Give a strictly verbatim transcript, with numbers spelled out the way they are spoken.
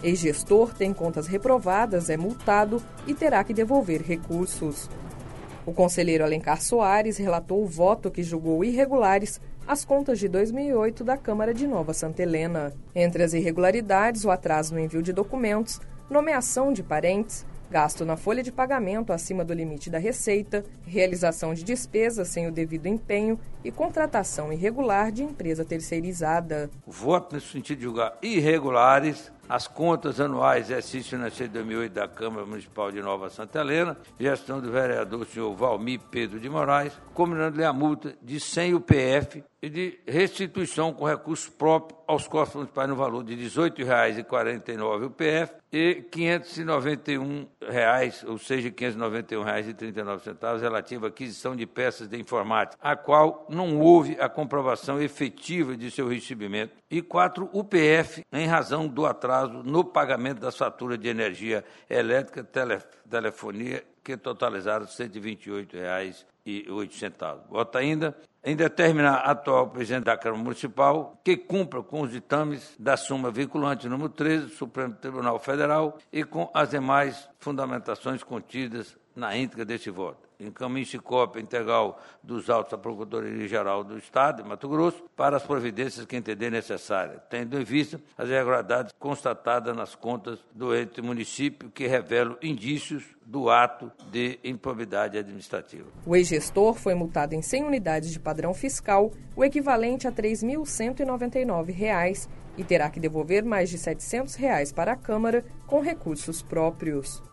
Ex-gestor tem contas reprovadas, é multado e terá que devolver recursos. O conselheiro Alencar Soares relatou o voto que julgou irregulares as contas de dois mil e oito da Câmara de Nova Santa Helena. Entre as irregularidades, o atraso no envio de documentos, nomeação de parentes, gasto na folha de pagamento acima do limite da receita, realização de despesas sem o devido empenho e contratação irregular de empresa terceirizada. O voto nesse sentido de julgar irregulares as contas anuais exercício financeiro de dois mil e oito da Câmara Municipal de Nova Santa Helena, gestão do vereador senhor Valmir Pedro de Moraes, combinando-lhe a multa de cem U P F e de restituição com recurso próprio aos cofres municipais no valor de dezoito reais e quarenta e nove U P F e quinhentos e noventa e um reais, ou seja, quinhentos e noventa e um reais e trinta e nove centavos, relativo à aquisição de peças de informática, a qual não houve a comprovação efetiva de seu recebimento, e quatro U P F em razão do atraso no pagamento das faturas de energia elétrica, tele, telefonia, que totalizaram cento e vinte e oito reais e oito centavos. Voto ainda em determinar a atual presidente da Câmara Municipal que cumpra com os ditames da súmula vinculante número treze do Supremo Tribunal Federal e com as demais fundamentações contidas na íntegra desse voto. Encaminhe-se cópia integral dos autos à Procuradoria-Geral do Estado de Mato Grosso para as providências que entender necessárias, tendo em vista as irregularidades constatadas nas contas do ente município que revelam indícios do ato de improbidade administrativa. O ex-gestor foi multado em cem unidades de padrão fiscal, o equivalente a três mil cento e noventa e nove reais, e terá que devolver mais de setecentos reais para a Câmara com recursos próprios.